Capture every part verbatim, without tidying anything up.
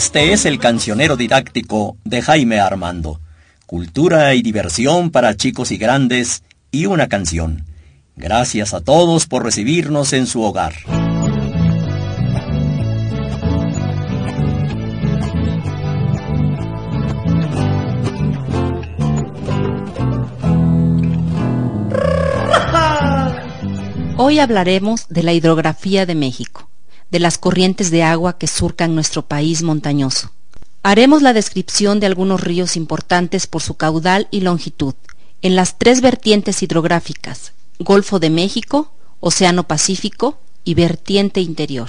Este es el cancionero didáctico de Jaime Armando. Cultura y diversión para chicos y grandes y una canción. Gracias a todos por recibirnos en su hogar. Hoy hablaremos de la hidrografía de México, de las corrientes de agua que surcan nuestro país montañoso. Haremos la descripción de algunos ríos importantes por su caudal y longitud, en las tres vertientes hidrográficas: Golfo de México, Océano Pacífico y vertiente interior.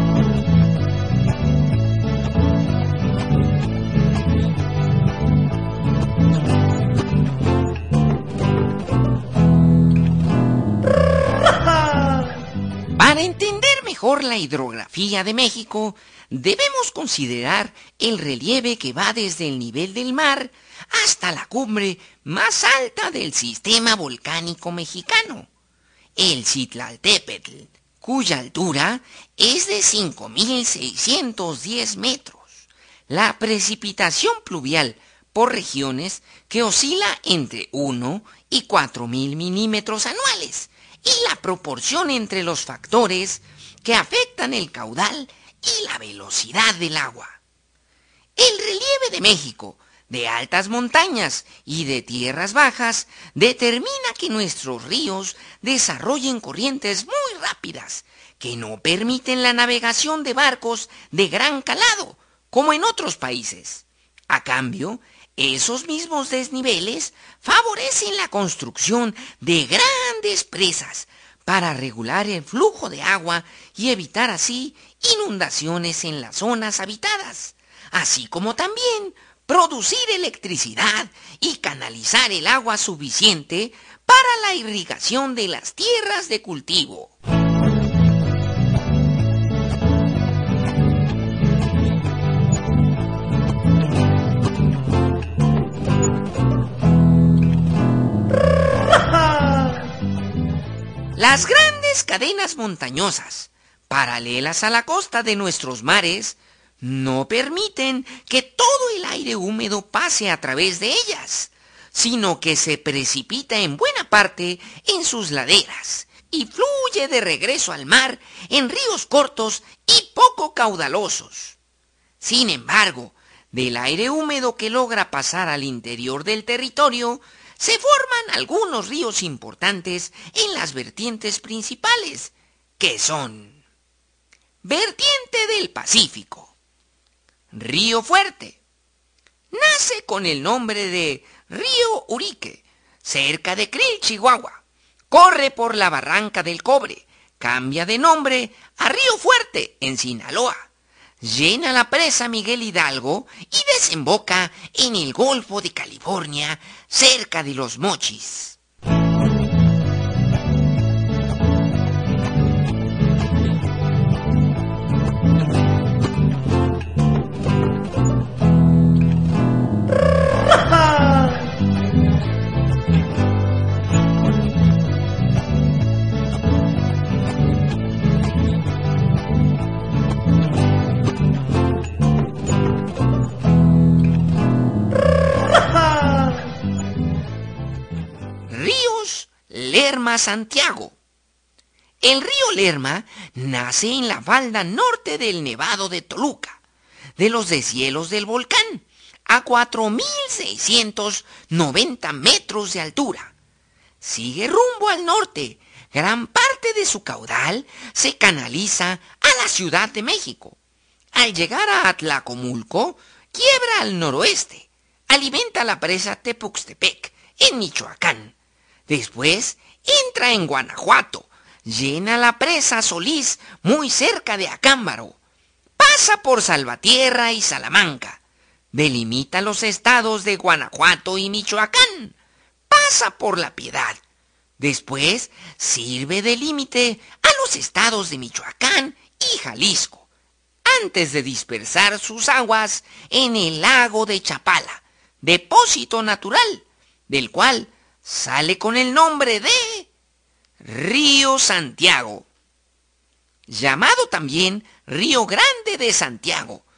Para entender mejor la hidrografía de México, debemos considerar el relieve que va desde el nivel del mar hasta la cumbre más alta del sistema volcánico mexicano, el Citlaltépetl, cuya altura es de cinco mil seiscientos diez metros. La precipitación pluvial por regiones que oscila entre uno y cuatro mil milímetros anuales, y la proporción entre los factores que afectan el caudal y la velocidad del agua. El relieve de México, de altas montañas y de tierras bajas, determina que nuestros ríos desarrollen corrientes muy rápidas, que no permiten la navegación de barcos de gran calado, como en otros países. A cambio, esos mismos desniveles favorecen la construcción de grandes presas para regular el flujo de agua y evitar así inundaciones en las zonas habitadas, así como también producir electricidad y canalizar el agua suficiente para la irrigación de las tierras de cultivo. Las grandes cadenas montañosas, paralelas a la costa de nuestros mares, no permiten que todo el aire húmedo pase a través de ellas, sino que se precipita en buena parte en sus laderas y fluye de regreso al mar en ríos cortos y poco caudalosos. Sin embargo, del aire húmedo que logra pasar al interior del territorio, se forman algunos ríos importantes en las vertientes principales, que son: vertiente del Pacífico. Río Fuerte. Nace con el nombre de Río Urique, cerca de Krill, Chihuahua. Corre por la Barranca del Cobre. Cambia de nombre a Río Fuerte, en Sinaloa. Llena la presa Miguel Hidalgo y desemboca en el Golfo de California, cerca de Los Mochis. Lerma-Santiago. El río Lerma nace en la falda norte del Nevado de Toluca, de los deshielos del volcán, a cuatro mil seiscientos noventa metros de altura. Sigue rumbo al norte. Gran parte de su caudal se canaliza a la Ciudad de México. Al llegar a Atlacomulco, quiebra al noroeste. Alimenta la presa Tepuxtepec, en Michoacán. Después entra en Guanajuato, llena la presa Solís, muy cerca de Acámbaro. Pasa por Salvatierra y Salamanca. Delimita los estados de Guanajuato y Michoacán. Pasa por La Piedad. Después sirve de límite a los estados de Michoacán y Jalisco, antes de dispersar sus aguas en el lago de Chapala, depósito natural, del cual sale con el nombre de Río Santiago, llamado también Río Grande de Santiago,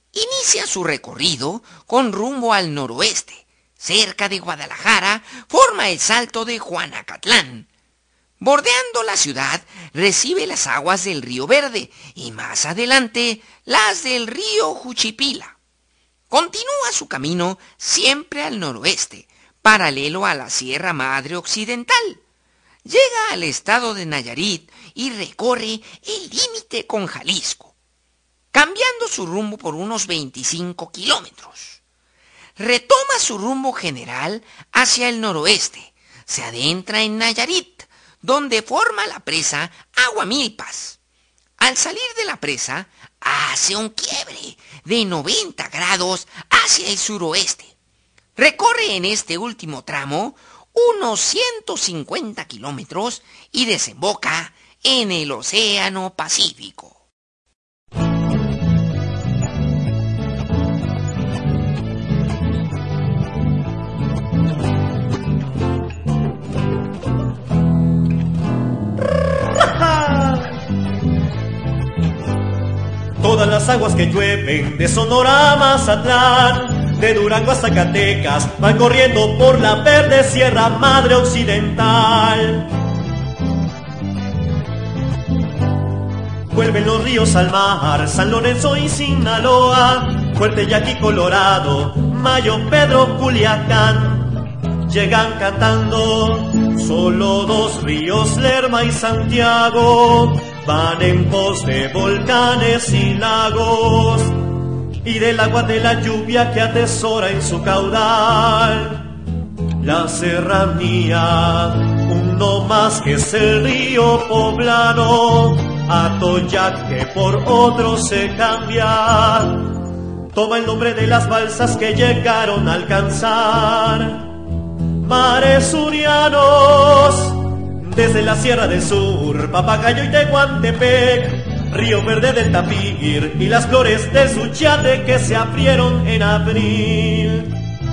Inicia su recorrido con rumbo al noroeste. Cerca de Guadalajara forma el Salto de Juanacatlán. Bordeando la ciudad, recibe las aguas del Río Verde y más adelante las del río Juchipila. Continúa su camino siempre al noroeste, paralelo a la Sierra Madre Occidental. Llega al estado de Nayarit y recorre el límite con Jalisco, cambiando su rumbo por unos veinticinco kilómetros. Retoma su rumbo general hacia el noroeste, se adentra en Nayarit, donde forma la presa Aguamilpas. Al salir de la presa, hace un quiebre de noventa grados hacia el suroeste. Recorre en este último tramo unos ciento cincuenta kilómetros y desemboca en el Océano Pacífico. Todas las aguas que llueven de Sonora a Mazatlán, de Durango a Zacatecas, van corriendo por la verde Sierra Madre Occidental. Vuelven los ríos al mar, San Lorenzo y Sinaloa, Fuerte Yaqui, Colorado, Mayo, Pedro, Culiacán. Llegan cantando, solo dos ríos, Lerma y Santiago, van en pos de volcanes y lagos, y del agua de la lluvia que atesora en su caudal la serranía. Uno más que es el río poblano, Atoyac, que por otro se cambia, toma el nombre de las balsas que llegaron a alcanzar mares surianos. Desde la Sierra del Sur, Papagayo y Tehuantepec, Río Verde del Tapir y las flores de Suchiate que se abrieron en abril.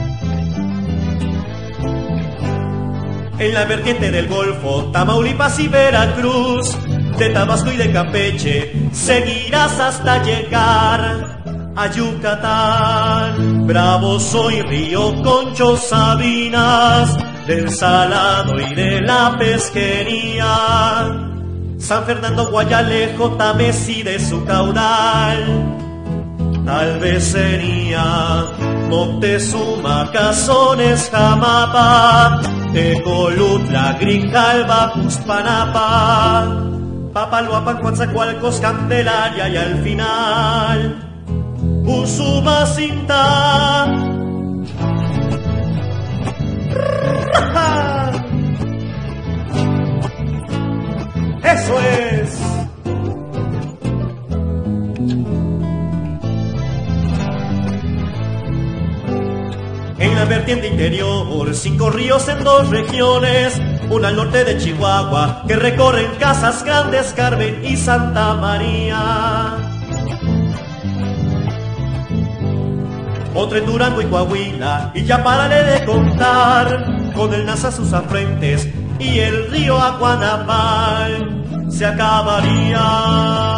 En la vertiente del Golfo, Tamaulipas y Veracruz, de Tabasco y de Campeche, seguirás hasta llegar a Yucatán. Bravo soy, Río Concho, Sabinas, del Salado y de la Pesquería, San Fernando, Guayalejo, Tamesí de su caudal. Tal vez sería Moctezuma, Cazones, Jamapa, Tecolutla, Grijalba, Puspanapa, Papaloapan, Coatzacoalcos, Candelaria y al final Usumacinta. ¡Eso es! En la vertiente interior, cinco ríos en dos regiones, una al norte de Chihuahua, que recorren Casas Grandes, Carmen y Santa María. Otra en Durango y Coahuila, y ya párale de contar, con el Nasa sus afluentes y el río Aguanamal se acabaría.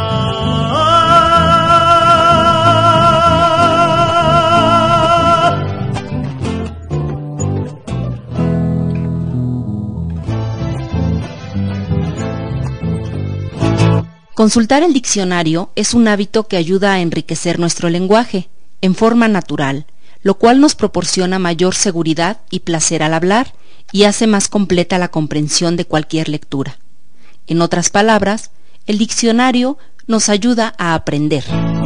Consultar el diccionario es un hábito que ayuda a enriquecer nuestro lenguaje en forma natural, lo cual nos proporciona mayor seguridad y placer al hablar y hace más completa la comprensión de cualquier lectura. En otras palabras, el diccionario nos ayuda a aprender.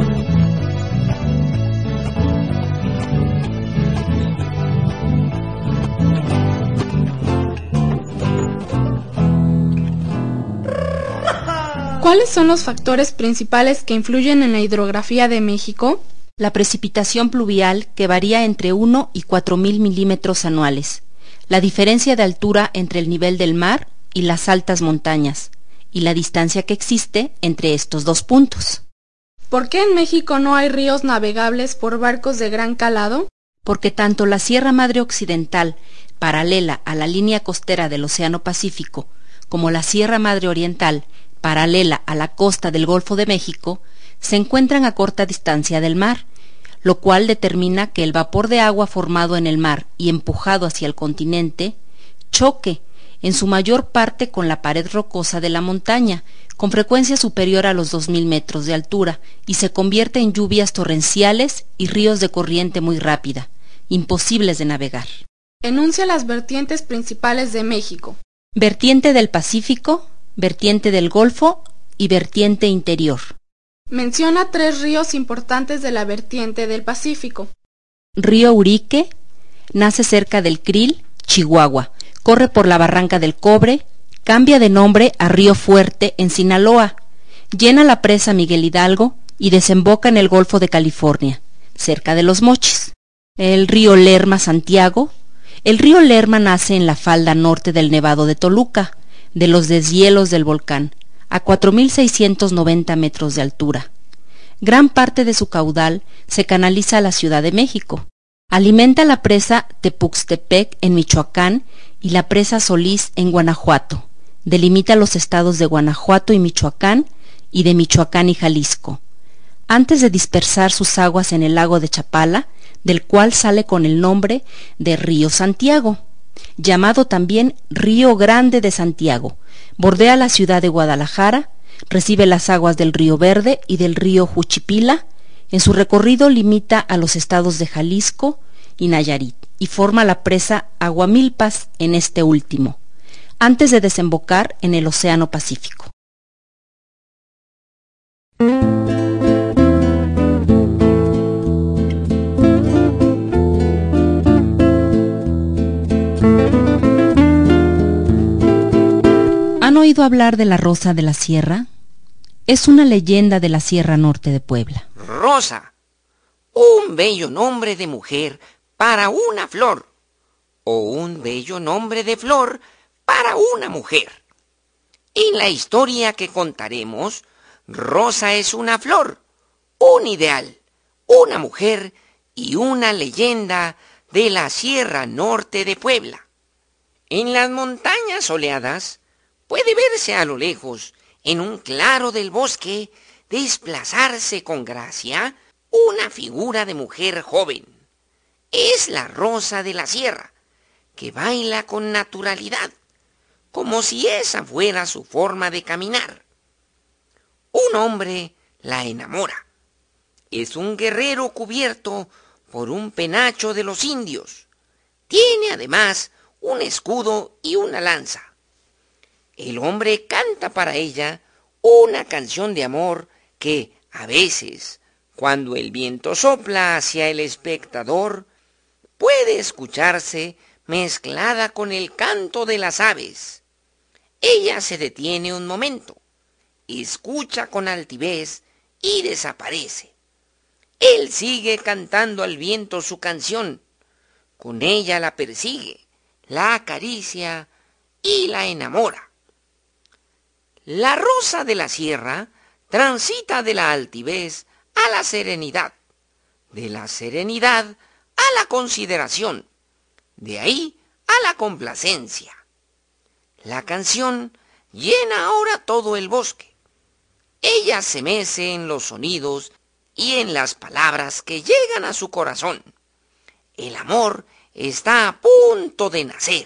¿Cuáles son los factores principales que influyen en la hidrografía de México? La precipitación pluvial, que varía entre uno y cuatro mil milímetros anuales, la diferencia de altura entre el nivel del mar y las altas montañas, y la distancia que existe entre estos dos puntos. ¿Por qué en México no hay ríos navegables por barcos de gran calado? Porque tanto la Sierra Madre Occidental, paralela a la línea costera del Océano Pacífico, como la Sierra Madre Oriental, paralela a la costa del Golfo de México, se encuentran a corta distancia del mar, lo cual determina que el vapor de agua formado en el mar y empujado hacia el continente choque en su mayor parte con la pared rocosa de la montaña, con frecuencia superior a los dos mil metros de altura, y se convierte en lluvias torrenciales y ríos de corriente muy rápida, imposibles de navegar. Enuncia las vertientes principales de México. Vertiente del Pacífico, vertiente del Golfo y vertiente interior. Menciona tres ríos importantes de la vertiente del Pacífico. Río Urique, nace cerca del Krill, Chihuahua, corre por la Barranca del Cobre, cambia de nombre a Río Fuerte en Sinaloa, llena la presa Miguel Hidalgo y desemboca en el Golfo de California, cerca de Los Mochis. El río Lerma Santiago. El río Lerma nace en la falda norte del Nevado de Toluca, de los deshielos del volcán, a cuatro mil seiscientos noventa metros de altura. Gran parte de su caudal se canaliza a la Ciudad de México. Alimenta la presa Tepuxtepec en Michoacán y la presa Solís en Guanajuato. Delimita los estados de Guanajuato y Michoacán y de Michoacán y Jalisco. Antes de dispersar sus aguas en el lago de Chapala, del cual sale con el nombre de Río Santiago, llamado también Río Grande de Santiago, bordea la ciudad de Guadalajara, recibe las aguas del Río Verde y del río Juchipila. En su recorrido limita a los estados de Jalisco y Nayarit y forma la presa Aguamilpas en este último, antes de desembocar en el Océano Pacífico. ¿Han oído hablar de la Rosa de la Sierra? Es una leyenda de la Sierra Norte de Puebla. Rosa, un bello nombre de mujer para una flor, o un bello nombre de flor para una mujer. En la historia que contaremos, Rosa es una flor, un ideal, una mujer y una leyenda de la Sierra Norte de Puebla. En las montañas soleadas puede verse a lo lejos, en un claro del bosque, desplazarse con gracia una figura de mujer joven. Es la Rosa de la Sierra, que baila con naturalidad, como si esa fuera su forma de caminar. Un hombre la enamora. Es un guerrero cubierto por un penacho de los indios. Tiene además un escudo y una lanza. El hombre canta para ella una canción de amor que, a veces, cuando el viento sopla hacia el espectador, puede escucharse mezclada con el canto de las aves. Ella se detiene un momento, escucha con altivez y desaparece. Él sigue cantando al viento su canción. Con ella la persigue, la acaricia y la enamora. La Rosa de la Sierra transita de la altivez a la serenidad, de la serenidad a la consideración, de ahí a la complacencia. La canción llena ahora todo el bosque. Ella se mece en los sonidos y en las palabras que llegan a su corazón. El amor está a punto de nacer.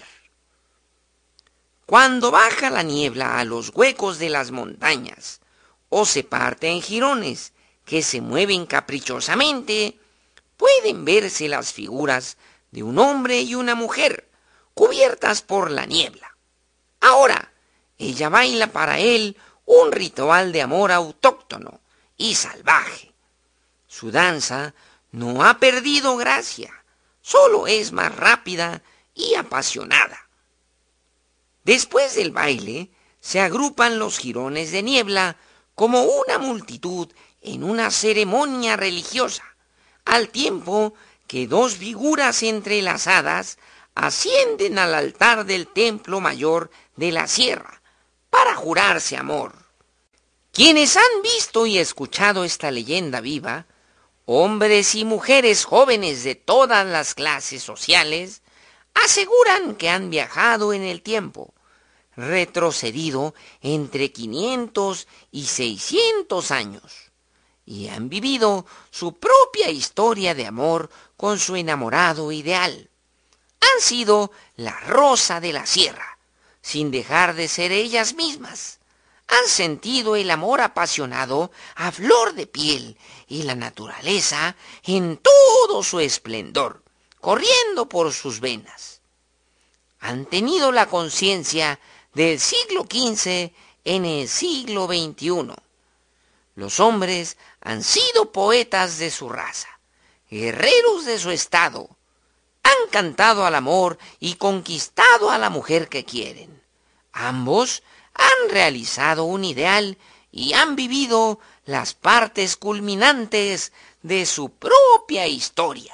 Cuando baja la niebla a los huecos de las montañas, o se parte en jirones que se mueven caprichosamente, pueden verse las figuras de un hombre y una mujer cubiertas por la niebla. Ahora, ella baila para él un ritual de amor autóctono y salvaje. Su danza no ha perdido gracia, solo es más rápida y apasionada. Después del baile, se agrupan los jirones de niebla como una multitud en una ceremonia religiosa, al tiempo que dos figuras entrelazadas ascienden al altar del templo mayor de la sierra para jurarse amor. Quienes han visto y escuchado esta leyenda viva, hombres y mujeres jóvenes de todas las clases sociales, aseguran que han viajado en el tiempo, retrocedido entre quinientos y seiscientos años. y han vivido su propia historia de amor con su enamorado ideal. Han sido la rosa de la sierra, sin dejar de ser ellas mismas. Han sentido el amor apasionado a flor de piel y la naturaleza en todo su esplendor, corriendo por sus venas. Han tenido la conciencia del siglo quince en el siglo veintiuno. Los hombres han sido poetas de su raza, guerreros de su estado. Han cantado al amor y conquistado a la mujer que quieren. Ambos han realizado un ideal y han vivido las partes culminantes de su propia historia.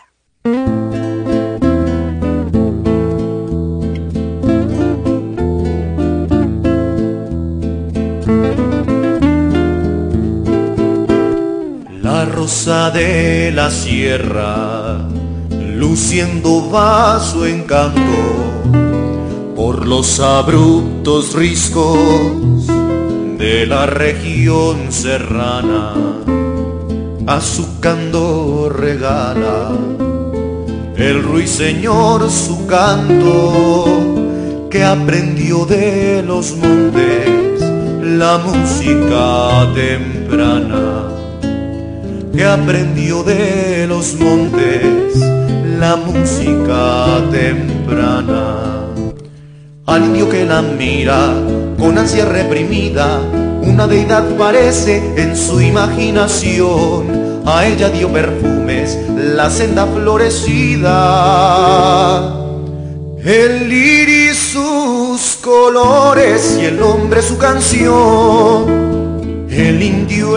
La rosa de la sierra, luciendo va su encanto por los abruptos riscos de la región serrana. A su candor regala el ruiseñor su canto, que aprendió de los montes la música temprana, que aprendió de los montes la música temprana. Al indio que la mira con ansia reprimida, una deidad parece en su imaginación. A ella dio perfumes la senda florecida, el iris sus colores y el hombre su canción. El indio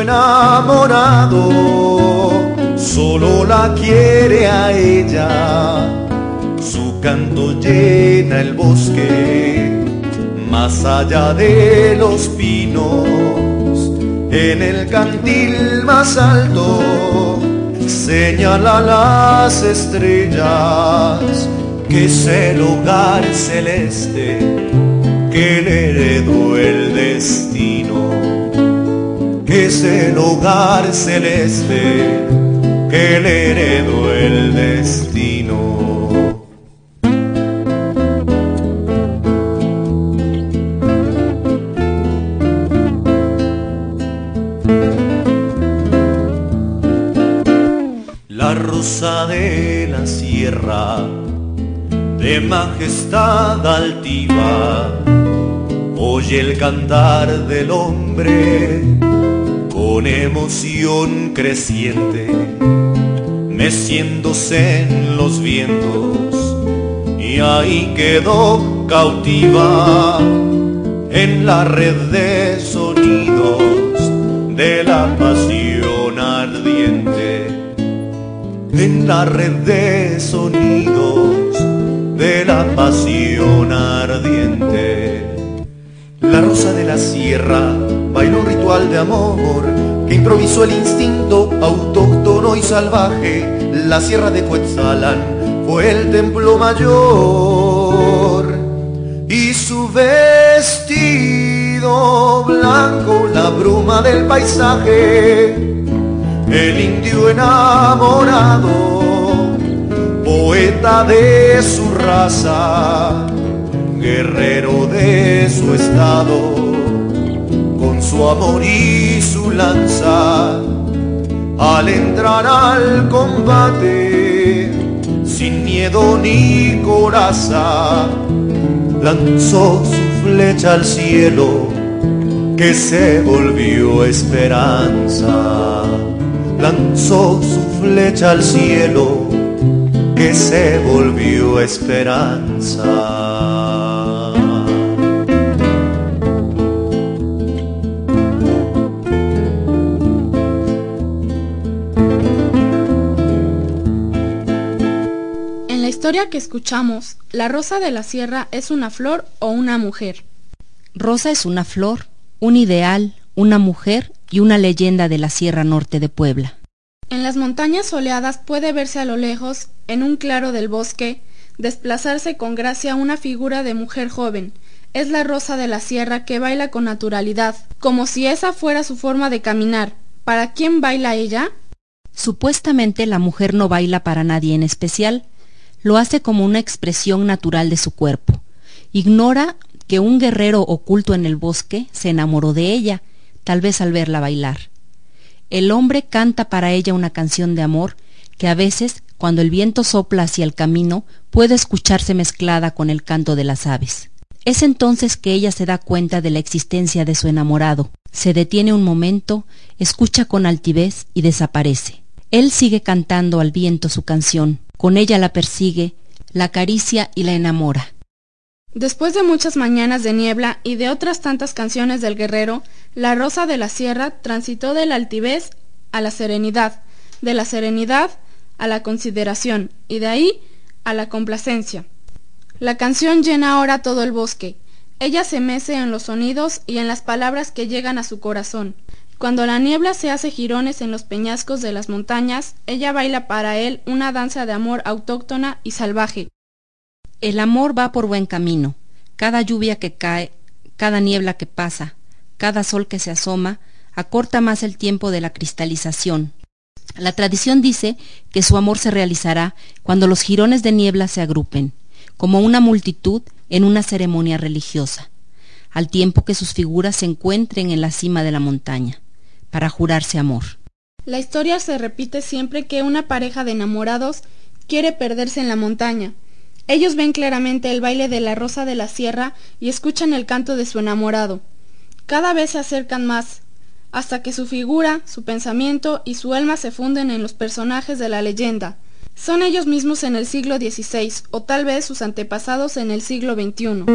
enamorado solo la quiere a ella, su canto llena el bosque, más allá de los pinos. En el cantil más alto señala las estrellas, que es el hogar celeste que le heredó el destino, que es el hogar celeste que le heredó el destino. La rosa de la sierra, de majestad altiva, oye el cantar del hombre con emoción creciente, meciéndose en los vientos, y ahí quedó cautiva en la red de sonidos de la pasión ardiente, en la red de sonidos de la pasión ardiente. La rosa de la sierra bailó un ritual de amor que improvisó el instinto autóctono y salvaje. La sierra de Cuetzalan fue el templo mayor, y su vestido blanco la bruma del paisaje. El indio enamorado, poeta de su raza, guerrero de su estado, con su amor y su lanza, al entrar al combate, sin miedo ni coraza, lanzó su flecha al cielo, que se volvió esperanza. Lanzó su flecha al cielo, que se volvió esperanza. En la historia que escuchamos, la rosa de la sierra es una flor o una mujer. Rosa es una flor, un ideal, una mujer y una leyenda de la Sierra Norte de Puebla. En las montañas soleadas puede verse a lo lejos, en un claro del bosque, desplazarse con gracia una figura de mujer joven. Es la rosa de la sierra que baila con naturalidad, como si esa fuera su forma de caminar, ¿Para quién baila ella? Supuestamente la mujer no baila para nadie en especial, lo hace como una expresión natural de su cuerpo. Ignora que un guerrero oculto en el bosque se enamoró de ella, tal vez al verla bailar. El hombre canta para ella una canción de amor que a veces, cuando el viento sopla hacia el camino, puede escucharse mezclada con el canto de las aves. Es entonces que ella se da cuenta de la existencia de su enamorado. Se detiene un momento, escucha con altivez y desaparece. Él sigue cantando al viento su canción. Con ella la persigue, la acaricia y la enamora. Después de muchas mañanas de niebla y de otras tantas canciones del guerrero, la rosa de la sierra transitó de la altivez a la serenidad, de la serenidad a la consideración y de ahí a la complacencia. La canción llena ahora todo el bosque. Ella se mece en los sonidos y en las palabras que llegan a su corazón. Cuando la niebla se hace jirones en los peñascos de las montañas, ella baila para él una danza de amor autóctona y salvaje. El amor va por buen camino. Cada lluvia que cae, cada niebla que pasa, cada sol que se asoma, acorta más el tiempo de la cristalización. La tradición dice que su amor se realizará cuando los jirones de niebla se agrupen, como una multitud en una ceremonia religiosa, al tiempo que sus figuras se encuentren en la cima de la montaña, para jurarse amor. La historia se repite siempre que una pareja de enamorados quiere perderse en la montaña. Ellos ven claramente el baile de la rosa de la sierra y escuchan el canto de su enamorado. Cada vez se acercan más, hasta que su figura, su pensamiento y su alma se funden en los personajes de la leyenda. Son ellos mismos en el siglo dieciséis, o tal vez sus antepasados en el siglo veintiuno.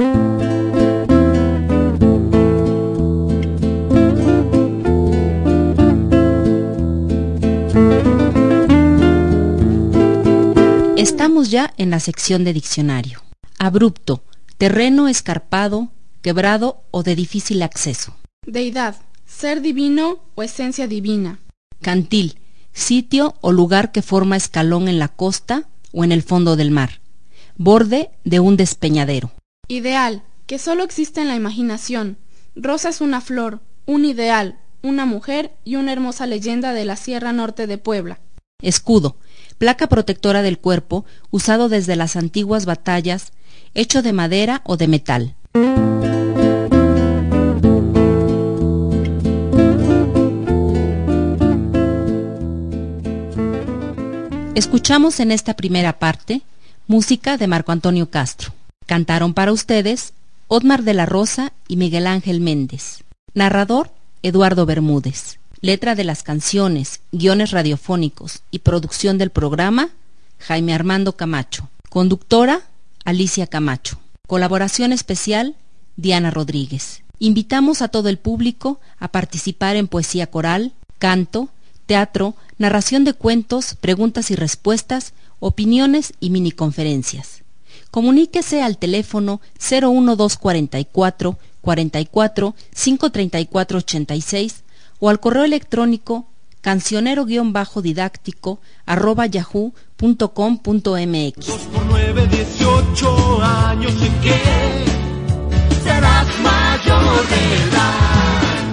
Estamos ya en la sección de diccionario. Abrupto, terreno escarpado, quebrado o de difícil acceso. Deidad, ser divino o esencia divina. Cantil, sitio o lugar que forma escalón en la costa o en el fondo del mar. Borde de un despeñadero. Ideal, que solo existe en la imaginación. Rosa es una flor, un ideal, una mujer y una hermosa leyenda de la Sierra Norte de Puebla. Escudo, placa protectora del cuerpo, usado desde las antiguas batallas, hecho de madera o de metal. Escuchamos en esta primera parte música de Marco Antonio Castro. Cantaron para ustedes Otmar de la Rosa y Miguel Ángel Méndez. Narrador, Eduardo Bermúdez. Letra de las canciones, guiones radiofónicos y producción del programa, Jaime Armando Camacho. Conductora, Alicia Camacho. Colaboración especial, Diana Rodríguez. Invitamos a todo el público a participar en poesía coral, canto, teatro, narración de cuentos, preguntas y respuestas, opiniones y miniconferencias. Comuníquese al teléfono cero uno dos cuarenta y cuatro, cuarenta y cuatro, cinco treinta y cuatro ochenta y seis o al correo electrónico cancionero-didáctico arroba yahoo punto com punto mx. Dos por nueve, dieciocho años, ¿en qué serás mayor de edad?